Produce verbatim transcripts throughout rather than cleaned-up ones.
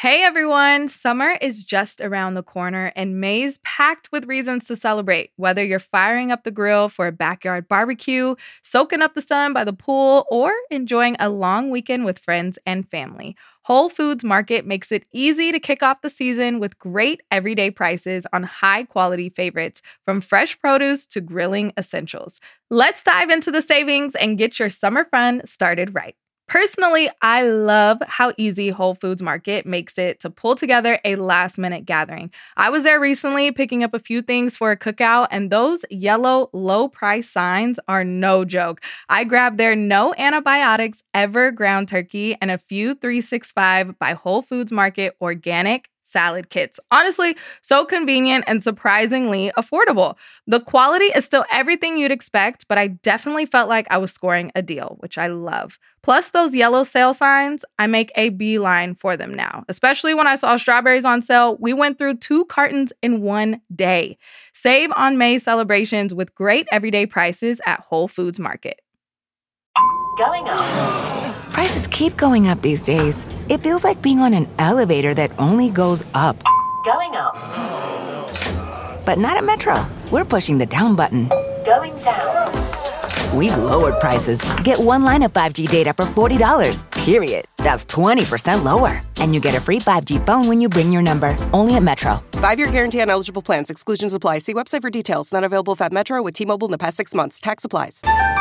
Hey everyone, summer is just around the corner and May's packed with reasons to celebrate. Whether you're firing up the grill for a backyard barbecue, soaking up the sun by the pool, or enjoying a long weekend with friends and family, Whole Foods Market makes it easy to kick off the season with great everyday prices on high-quality favorites, from fresh produce to grilling essentials. Let's dive into the savings and get your summer fun started right. Personally, I love how easy Whole Foods Market makes it to pull together a last-minute gathering. I was there recently picking up a few things for a cookout, and those yellow low-price signs are no joke. I grabbed their no antibiotics ever ground turkey and a few three sixty-five by Whole Foods Market organic salad kits. Honestly, so convenient and surprisingly affordable. The quality is still everything you'd expect, but I definitely felt like I was scoring a deal, which I love. Plus, those yellow sale signs, I make a beeline for them now. Especially when I saw strawberries on sale, we went through two cartons in one day. Save on May celebrations with great everyday prices at Whole Foods Market. Going up. Prices keep going up these days. It feels like being on an elevator that only goes up. Going up. But not at Metro. We're pushing the down button. Going down. We've lowered prices. Get one line of five G data for forty dollars, period. That's twenty percent lower. And you get a free five G phone when you bring your number. Only at Metro. Five-year guarantee on eligible plans. Exclusions apply. See website for details. Not available if at Metro with T-Mobile in the past six months. Tax applies.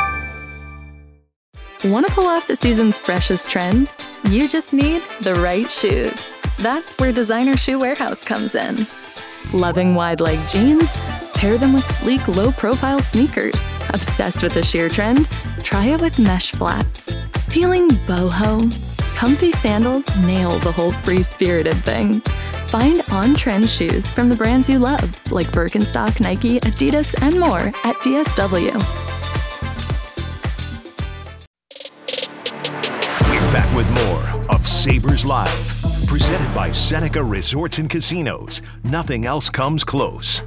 Want to pull off the season's freshest trends? You just need the right shoes. That's where Designer Shoe Warehouse comes in. Loving wide-leg jeans? Pair them with sleek, low-profile sneakers. Obsessed with the sheer trend? Try it with mesh flats. Feeling boho? Comfy sandals nail the whole free-spirited thing. Find on-trend shoes from the brands you love, like Birkenstock, Nike, Adidas, and more at D S W. Back with more of Sabres Live, presented by Seneca Resorts and Casinos. Nothing else comes close.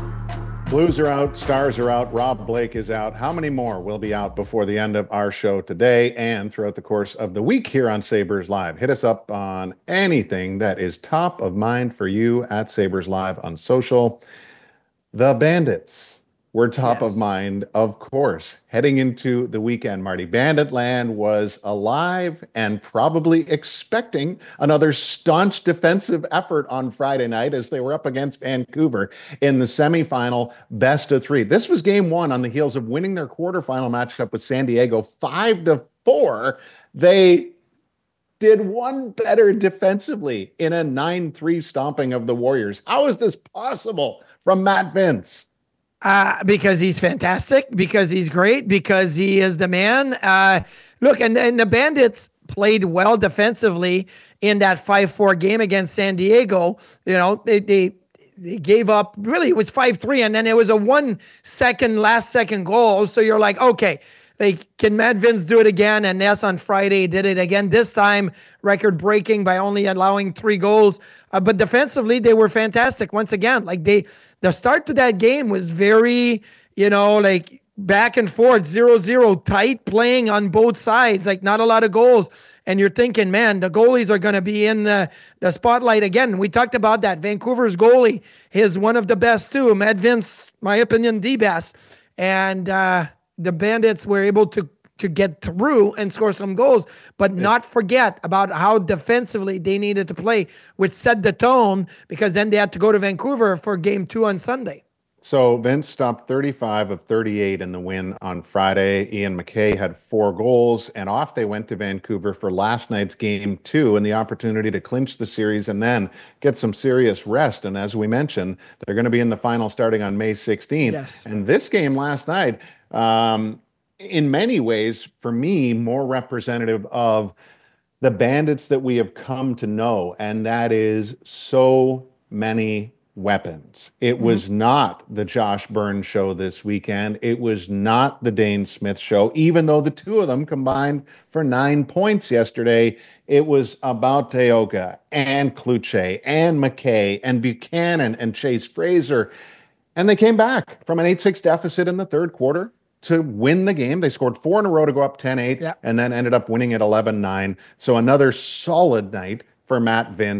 Blues are out, Stars are out, Rob Blake is out. How many more will be out before the end of our show today and throughout the course of the week here on Sabres Live? Hit us up on anything that is top of mind for you at Sabres Live on social. The Bandits were top yes. of mind, of course, heading into the weekend, Marty. Banditland was alive and probably expecting another staunch defensive effort on Friday night as they were up against Vancouver in the semifinal best of three. This was game one on the heels of winning their quarterfinal matchup with San Diego five to four. They did one better defensively in a nine three stomping of the Warriors. How is this possible from Matt Vince? Uh, because he's fantastic, because he's great, because he is the man. Uh, look, and, and the Bandits played well defensively in that five four game against San Diego. You know, they they, they gave up, really, it was five three, and then it was a one-second, last-second goal. So you're like, okay, like, can Matt Vince do it again? And yes, on Friday, he did it again. This time, record-breaking by only allowing three goals. Uh, but defensively, they were fantastic once again. Like, they, the start to that game was very, you know, like, back and forth, zero zero, tight playing on both sides, like, not a lot of goals. And you're thinking, man, the goalies are going to be in the, the spotlight again. We talked about that. Vancouver's goalie is one of the best, too. Matt Vince, my opinion, the best. And, uh, the Bandits were able to to get through and score some goals, but not forget about how defensively they needed to play, which set the tone, because then they had to go to Vancouver for game two on Sunday. So Vince stopped thirty-five of thirty-eight in the win on Friday. Ian McKay had four goals, and off they went to Vancouver for last night's game two and the opportunity to clinch the series and then get some serious rest. And as we mentioned, they're going to be in the final starting on May sixteenth. Yes. And this game last night, um, in many ways, for me, more representative of the Bandits that we have come to know, and that is so many weapons. It mm-hmm. was not the Josh Burns show this weekend. It was not the Dane Smith show, even though the two of them combined for nine points yesterday. It was about Teoka and Cloutier and McKay and Buchanan and Chase Fraser. And they came back from an eight six deficit in the third quarter to win the game. They scored four in a row to go up ten eight yeah. and then ended up winning at eleven nine. So another solid night for Matt Vince.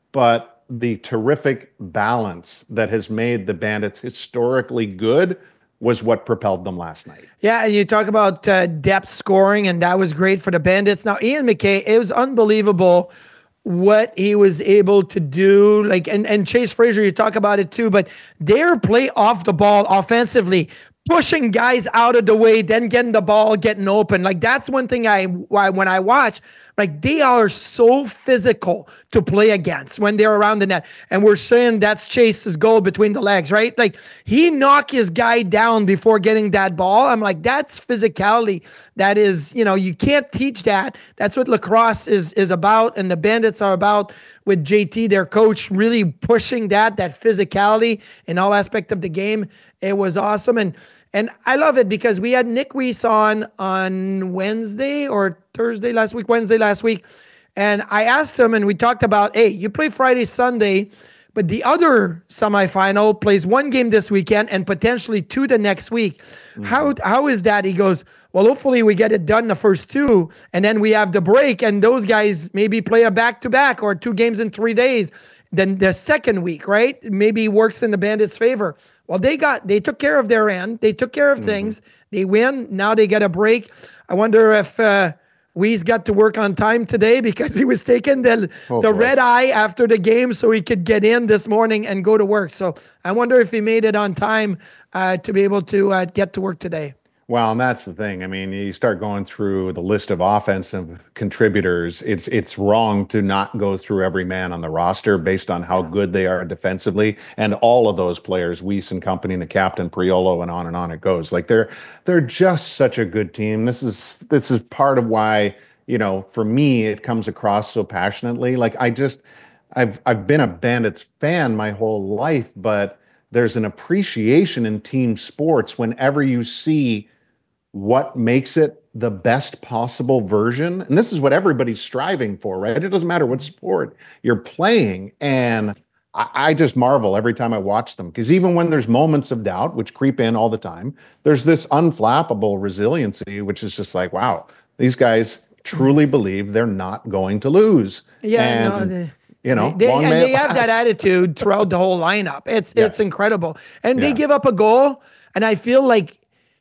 but the terrific balance that has made the Bandits historically good was what propelled them last night. Yeah, you talk about uh, depth scoring, and that was great for the Bandits. Now, Ian McKay, it was unbelievable what he was able to do. Like, and, and Chase Fraser, you talk about it too, but their play off the ball offensively, pushing guys out of the way, then getting the ball, getting open. Like, that's one thing I, why when I watch, like, they are so physical to play against when they're around the net. And we're saying that's Chase's goal between the legs, right? Like, he knocked his guy down before getting that ball. I'm like, that's physicality. That is, you know, you can't teach that. That's what lacrosse is, is about. And the Bandits are about with J T, their coach, really pushing that, that physicality in all aspect of the game. It was awesome. And And I love it because we had Nick Weiss on on Wednesday or Thursday last week, Wednesday last week. And I asked him and we talked about, hey, you play Friday, Sunday, but the other semifinal plays one game this weekend and potentially two the next week. Mm-hmm. How How is that? He goes, well, hopefully we get it done the first two and then we have the break and those guys maybe play a back-to-back or two games in three days. Then the second week, right? Maybe works in the Bandits' favor. Well, they got, they took care of their end. They took care of mm-hmm. things. They win. Now they get a break. I wonder if uh, Weiss got to work on time today because he was taking the, oh, the red eye after the game so he could get in this morning and go to work. So I wonder if he made it on time uh, to be able to uh, get to work today. Well, and that's the thing. I mean, you start going through the list of offensive contributors. It's it's wrong to not go through every man on the roster based on how good they are defensively, and all of those players, Weiss and company, and the captain Priolo, and on and on it goes. Like they're they're just such a good team. This is this is part of why, you know, for me it comes across so passionately. Like I just I've I've been a Bandits fan my whole life, but there's an appreciation in team sports whenever you see what makes it the best possible version. And this is what everybody's striving for, right? It doesn't matter what sport you're playing. And I, I just marvel every time I watch them, because even when there's moments of doubt, which creep in all the time, there's this unflappable resiliency, which is just like, wow, these guys truly believe they're not going to lose. Yeah, and, no, the- You know, they, long and may they it have that last. attitude throughout the whole lineup. It's Yes. it's incredible. And they Yeah. give up a goal, and I feel like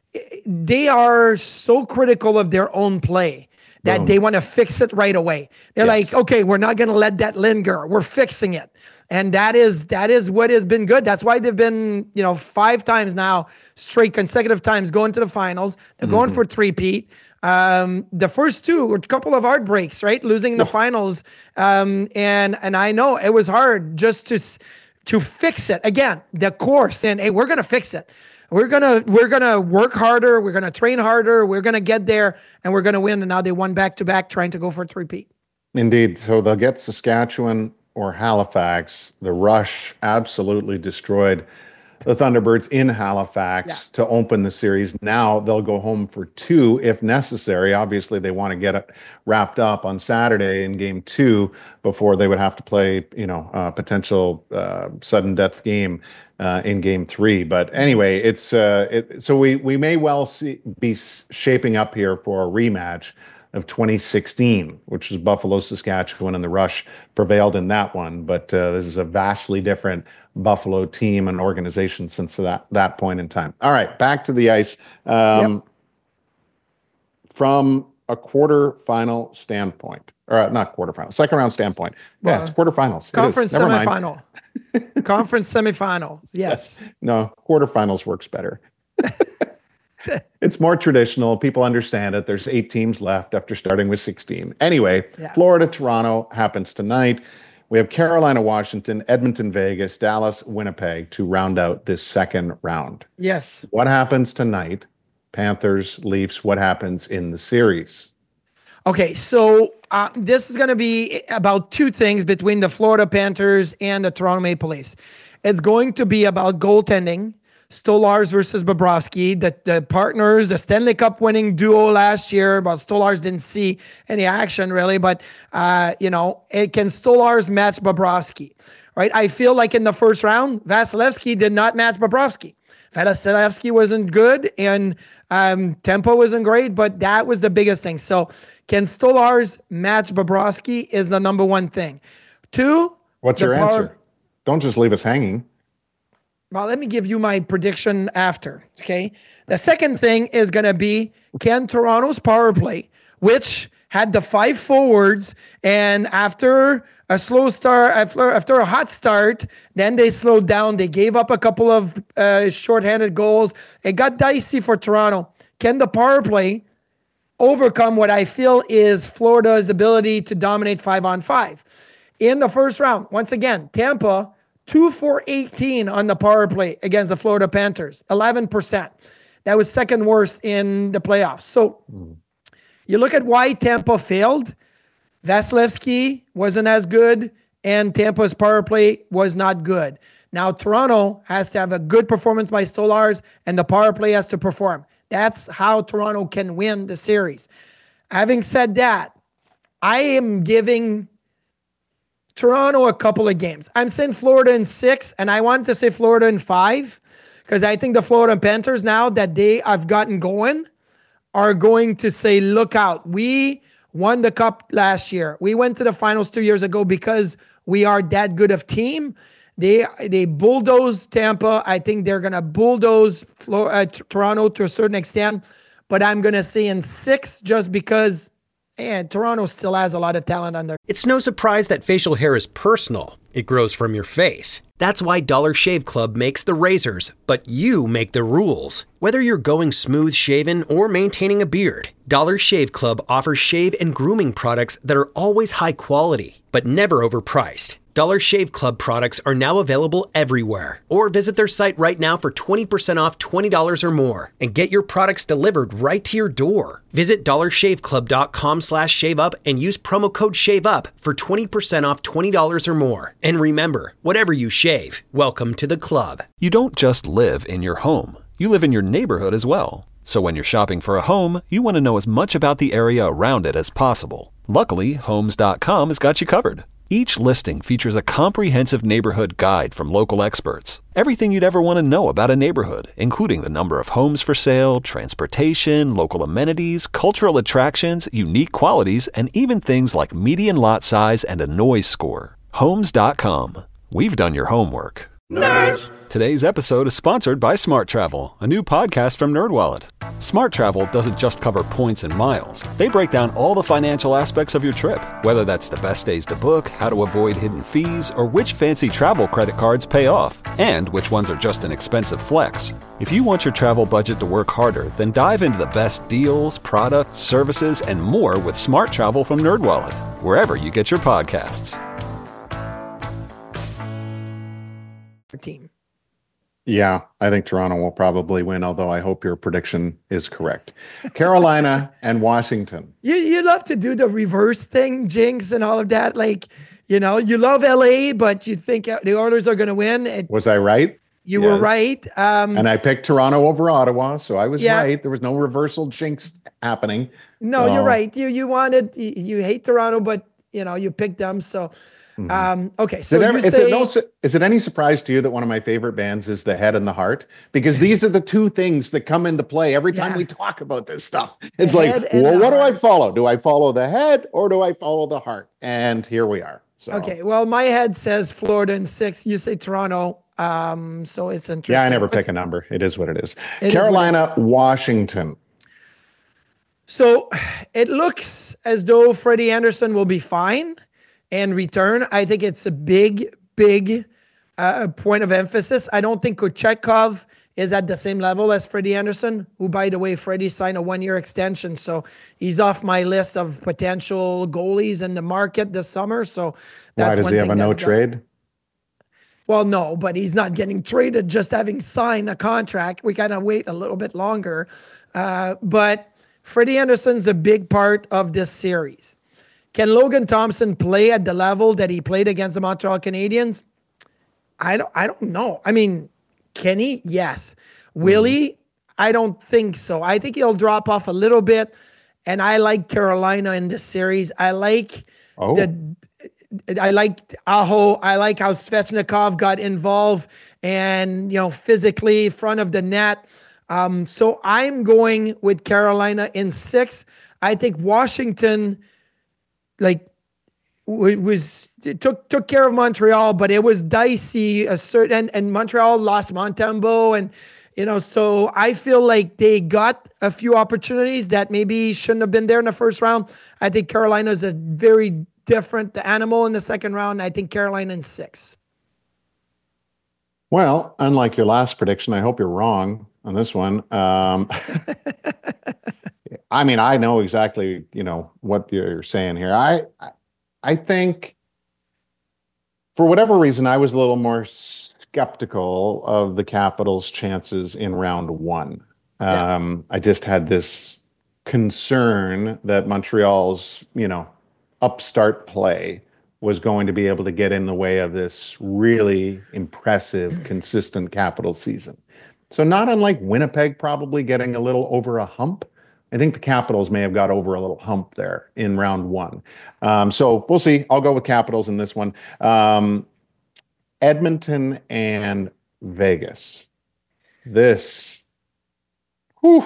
they are so critical of their own play that Boom. they want to fix it right away. They're Yes. like, okay, we're not going to let that linger. We're fixing it. And that is that is what has been good. That's why they've been, you know, five times now, straight consecutive times going to the finals. They're going for three-peat. Um, the first two were a couple of heartbreaks, right? Losing in the finals. Um, and and I know it was hard just to to fix it. Again, the core saying, hey, we're gonna fix it. We're gonna we're gonna work harder, we're gonna train harder, we're gonna get there, and we're gonna win. And now they won back to back trying to go for a three-peat. Indeed. So they'll get Saskatchewan or Halifax. The Rush absolutely destroyed the Thunderbirds in Halifax Yeah. to open the series. Now they'll go home for two if necessary. Obviously, they want to get it wrapped up on Saturday in game two before they would have to play, you know, a potential uh, sudden death game uh, in game three. But anyway, it's uh, it, so we we may well see, be shaping up here for a rematch of twenty sixteen, which was Buffalo, Saskatchewan, and the Rush prevailed in that one. But uh, this is a vastly different Buffalo team and organization since that that point in time. All right, back to the ice. Um, Yep. From a quarterfinal standpoint, or uh, not quarterfinal, second round standpoint. Yeah, Well, it's quarterfinals. It is. Conference Never mind. semifinal. Conference semifinal. Yes. No, quarterfinals works better. It's more traditional. People understand it. There's eight teams left after starting with sixteen. Anyway, Yeah. Florida, Toronto happens tonight. We have Carolina, Washington, Edmonton, Vegas, Dallas, Winnipeg to round out this second round. Yes. What happens tonight? Panthers, Leafs, what happens in the series? Okay, so uh, this is going to be about two things between the Florida Panthers and the Toronto Maple Leafs. It's going to be about goaltending, Stolarz versus Bobrovsky, the, the partners, the Stanley Cup winning duo last year. But Stolarz didn't see any action really, but uh, you know, it can Stolarz match Bobrovsky, right? I feel like in the first round, Vasilevsky did not match Bobrovsky. Vasilevsky wasn't good and um, tempo wasn't great, but that was the biggest thing. So can Stolarz match Bobrovsky is the number one thing. Two, What's The your power- answer? Don't just leave us hanging. Well, let me give you my prediction after, okay? The second thing is going to be, can Toronto's power play, which had the five forwards, and after a slow start, after, after a hot start, then they slowed down. They gave up a couple of uh, shorthanded goals. It got dicey for Toronto. Can the power play overcome what I feel is Florida's ability to dominate five on five? In the first round, once again, Tampa, two for eighteen on the power play against the Florida Panthers, eleven percent. That was second worst in the playoffs. So mm. you look at why Tampa failed. Vasilevsky wasn't as good, and Tampa's power play was not good. Now, Toronto has to have a good performance by Stolarz, and the power play has to perform. That's how Toronto can win the series. Having said that, I am giving Toronto a couple of games. I'm saying Florida in six, and I wanted to say Florida in five, because I think the Florida Panthers, now that they have gotten going, are going to say, look out. We won the cup last year. We went to the finals two years ago because we are that good of team. They they bulldoze Tampa. I think they're going to bulldoze Florida, uh, t- Toronto to a certain extent, but I'm going to say in six just because and Toronto still has a lot of talent on there. It's no surprise that facial hair is personal. It grows from your face. That's why Dollar Shave Club makes the razors, but you make the rules. Whether you're going smooth shaven or maintaining a beard, Dollar Shave Club offers shave and grooming products that are always high quality, but never overpriced. Dollar Shave Club products are now available everywhere. Or visit their site right now for twenty percent off twenty dollars or more and get your products delivered right to your door. Visit dollarshaveclub.com slash shave up and use promo code shave up for twenty percent off twenty dollars or more. And remember, whatever you shave, welcome to the club. You don't just live in your home. You live in your neighborhood as well. So when you're shopping for a home, you want to know as much about the area around it as possible. Luckily, Homes dot com has got you covered. Each listing features a comprehensive neighborhood guide from local experts. Everything you'd ever want to know about a neighborhood, including the number of homes for sale, transportation, local amenities, cultural attractions, unique qualities, and even things like median lot size and a noise score. Homes dot com. We've done your homework. Nerds! Today's episode is sponsored by Smart Travel, a new podcast from NerdWallet. Smart Travel doesn't just cover points and miles. They break down all the financial aspects of your trip, whether that's the best days to book, how to avoid hidden fees, or which fancy travel credit cards pay off, and which ones are just an expensive flex. If you want your travel budget to work harder, then dive into the best deals, products, services, and more with Smart Travel from NerdWallet, wherever you get your podcasts. Team. Yeah, I think Toronto will probably win, although I hope your prediction is correct. Carolina and Washington. You you love to do the reverse thing, jinx and all of that. Like, you know, you love L A, but you think the Oilers are going to win. It, was I right? You yes. were right. Um, and I picked Toronto over Ottawa, so I was yeah. right. There was no reversal jinx happening. No, so. You're right. You you wanted, you, you hate Toronto, but, you know, you picked them, so... Mm-hmm. Um, okay, so ever, you is, say, it no, is it any surprise to you that one of my favorite bands is The Head and the Heart? Because these are the two things that come into play every time yeah. we talk about this stuff. It's the like, well, what heart. do I follow? Do I follow the head or do I follow the heart? And here we are. So. Okay, well, my head says Florida in six. You say Toronto. Um, so it's interesting. Yeah, I never What's, pick a number. It is what it is. It Carolina, is it is. Washington. So it looks as though Freddie Anderson will be fine and return. I think it's a big, big uh, point of emphasis. I don't think Kochetkov is at the same level as Freddie Anderson, who, by the way, Freddie signed a one-year extension, so he's off my list of potential goalies in the market this summer. So that's why does one he have thing a no that's trade? Done. Well, no, but he's not getting traded just having signed a contract. We gotta wait a little bit longer. Uh, but Freddie Anderson's a big part of this series. Can Logan Thompson play at the level that he played against the Montreal Canadiens? I don't, I don't know. I mean, can he? Yes. Will mm. he? I don't think so. I think he'll drop off a little bit. And I like Carolina in this series. I like oh. the I like Aho. I like how Svechnikov got involved and, you know, physically front of the net. Um, so I'm going with Carolina in six. I think Washington, like, was took took care of Montreal, but it was dicey. A certain and, and Montreal lost Montembeault, and you know, so I feel like they got a few opportunities that maybe shouldn't have been there in the first round. I think Carolina is a very different animal in the second round. I think Carolina in six. Well, unlike your last prediction, I hope you're wrong on this one. Um, I mean, I know exactly, you know, what you're saying here. I, I think for whatever reason, I was a little more skeptical of the Capitals' chances in round one. Yeah. Um, I just had this concern that Montreal's, you know, upstart play was going to be able to get in the way of this really impressive, consistent Capitals season. So not unlike Winnipeg probably getting a little over a hump, I think the Capitals may have got over a little hump there in round one. Um, so we'll see. I'll go with Capitals in this one. Um, Edmonton and Vegas. This. Whew.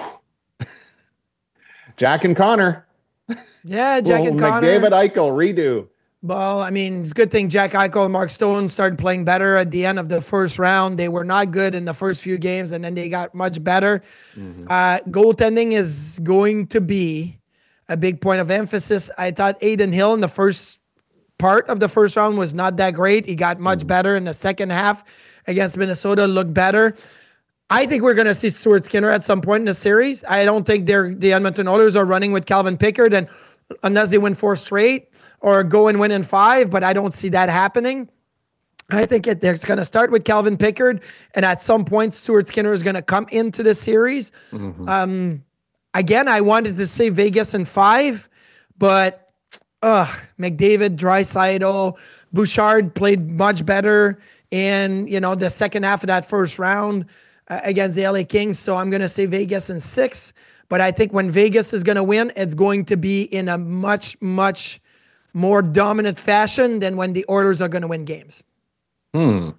Jack and Connor. Yeah, Jack and Connor. McDavid, Eichel, redo. Well, I mean, it's a good thing Jack Eichel and Mark Stone started playing better at the end of the first round. They were not good in the first few games, and then they got much better. Mm-hmm. Uh, goaltending is going to be a big point of emphasis. I thought Adin Hill in the first part of the first round was not that great. He got much mm-hmm. better in the second half against Minnesota, looked better. I think we're going to see Stuart Skinner at some point in the series. I don't think they're the Edmonton Oilers are running with Calvin Pickard, and unless they win four straight, or go and win in five, but I don't see that happening. I think it, it's going to start with Calvin Pickard, and at some point, Stuart Skinner is going to come into the series. Mm-hmm. Um, again, I wanted to say Vegas in five, but uh, McDavid, Draisaitl, Bouchard played much better in you know the second half of that first round uh, against the L A Kings, so I'm going to say Vegas in six. But I think when Vegas is going to win, it's going to be in a much, much more dominant fashion than when the Oilers are going to win games. Hmm.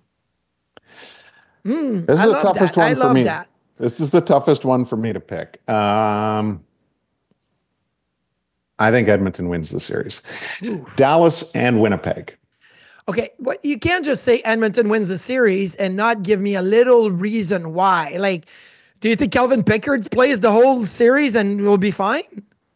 Mm, this is I the love toughest that. one I for love me. That. This is the toughest one for me to pick. Um, I think Edmonton wins the series. Oof. Dallas and Winnipeg. Okay, well, you can't just say Edmonton wins the series and not give me a little reason why. Like, do you think Calvin Pickard plays the whole series and will be fine?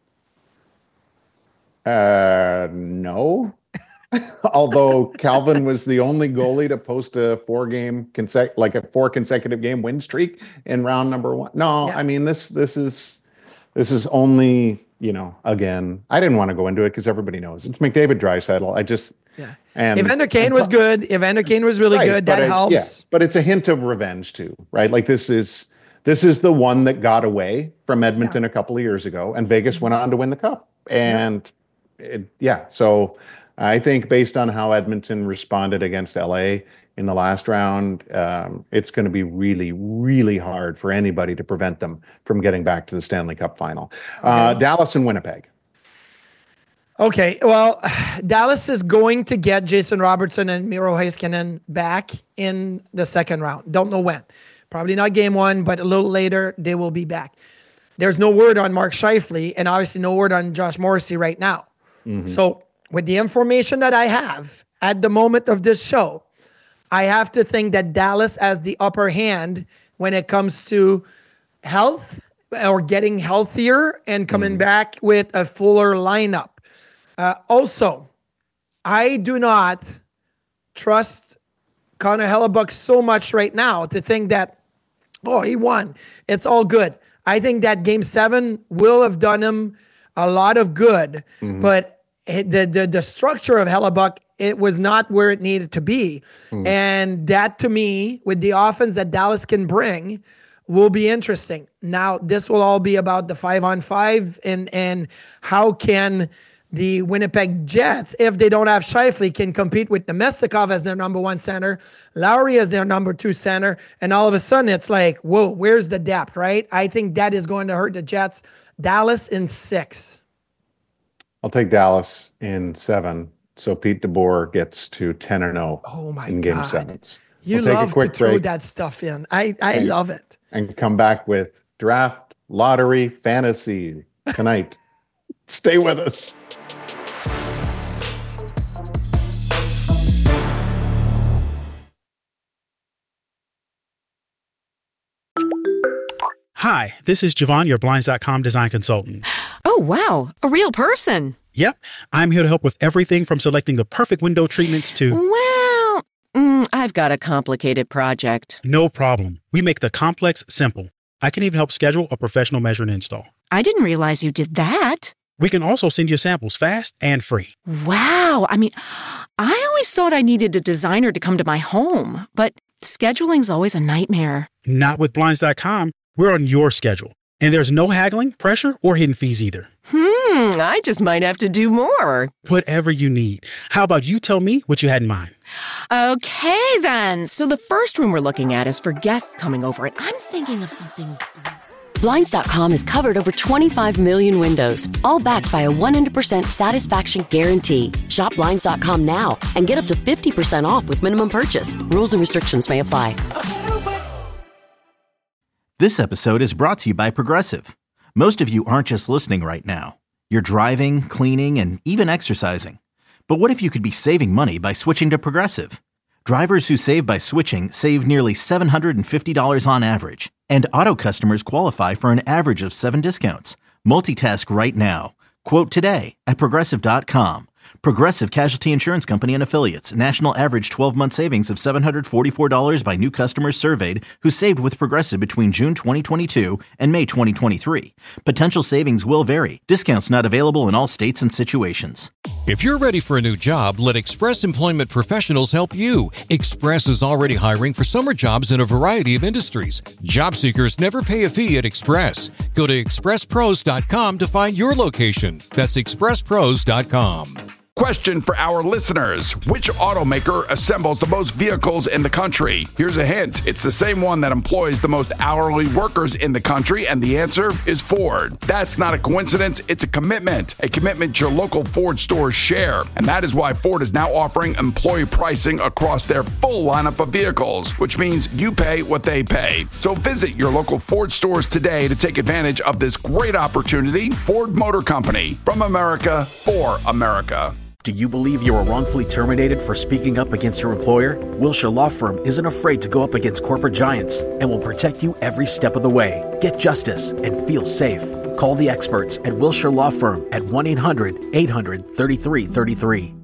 Uh, no. Although Calvin was the only goalie to post a four-game consec like a four consecutive game win streak in round number one. No, yeah. I mean this. This is this is only you know again. I didn't want to go into it because everybody knows it's McDavid, Draisaitl. I just yeah. And Evander Kane was good. Evander Kane was really right, good. That it, helps. Yeah, but it's a hint of revenge too, right? Like this is this is the one that got away from Edmonton yeah. a couple of years ago, and Vegas went on to win the cup. And yeah. It, yeah, so I think based on how Edmonton responded against L A in the last round, um, it's going to be really, really hard for anybody to prevent them from getting back to the Stanley Cup final. Okay. Uh, Dallas and Winnipeg. Okay, well, Dallas is going to get Jason Robertson and Miro Heiskanen back in the second round. Don't know when. Probably not game one, but a little later, they will be back. There's no word on Mark Scheifele, and obviously no word on Josh Morrissey right now. Mm-hmm. So with the information that I have at the moment of this show, I have to think that Dallas has the upper hand when it comes to health or getting healthier and coming mm-hmm. back with a fuller lineup. Uh, also, I do not trust Connor Hellebuyck so much right now to think that, oh, he won. It's all good. I think that game seven will have done him a lot of good, mm-hmm. but the, the the structure of Hellebuyck, it was not where it needed to be. Mm-hmm. And that, to me, with the offense that Dallas can bring, will be interesting. Now, this will all be about the five-on-five and, and how can the Winnipeg Jets, if they don't have Scheifele, can compete with Nemestikov as their number one center, Lowry as their number two center, and all of a sudden it's like, whoa, where's the depth, right? I think that is going to hurt the Jets. Dallas in six. I'll take Dallas in seven. So Pete DeBoer gets to ten and oh oh my in game God. sevens. You we'll love to throw that stuff in. I, I and, love it. And come back with draft, lottery, fantasy tonight. Stay with us. Hi, this is Javon, your Blinds dot com design consultant. Oh, wow. A real person. Yep. I'm here to help with everything from selecting the perfect window treatments to... Well, mm, I've got a complicated project. No problem. We make the complex simple. I can even help schedule a professional measure and install. I didn't realize you did that. We can also send you samples fast and free. Wow. I mean, I always thought I needed a designer to come to my home, but scheduling's always a nightmare. Not with Blinds dot com. We're on your schedule. And there's no haggling, pressure, or hidden fees either. Hmm, I just might have to do more. Whatever you need. How about you tell me what you had in mind? Okay, then. So the first room we're looking at is for guests coming over, and I'm thinking of something... Blinds dot com has covered over twenty-five million windows, all backed by a one hundred percent satisfaction guarantee. Shop Blinds dot com now and get up to fifty percent off with minimum purchase. Rules and restrictions may apply. This episode is brought to you by Progressive. Most of you aren't just listening right now. You're driving, cleaning, and even exercising. But what if you could be saving money by switching to Progressive? Drivers who save by switching save nearly seven hundred fifty dollars on average. And auto customers qualify for an average of seven discounts. Multitask right now. Quote today at Progressive dot com. Progressive Casualty Insurance Company and Affiliates. National average twelve-month savings of seven hundred forty-four dollars by new customers surveyed who saved with Progressive between June twenty twenty-two and May twenty twenty-three. Potential savings will vary. Discounts not available in all states and situations. If you're ready for a new job, let Express Employment Professionals help you. Express is already hiring for summer jobs in a variety of industries. Job seekers never pay a fee at Express. Go to express pros dot com to find your location. That's express pros dot com. Question for our listeners. Which automaker assembles the most vehicles in the country? Here's a hint. It's the same one that employs the most hourly workers in the country, and the answer is Ford. That's not a coincidence. It's a commitment. A commitment your local Ford stores share. And that is why Ford is now offering employee pricing across their full lineup of vehicles, which means you pay what they pay. So visit your local Ford stores today to take advantage of this great opportunity. Ford Motor Company. From America, for America. Do you believe you were wrongfully terminated for speaking up against your employer? Wilshire Law Firm isn't afraid to go up against corporate giants and will protect you every step of the way. Get justice and feel safe. Call the experts at Wilshire Law Firm at one eight hundred eight hundred thirty-three thirty-three.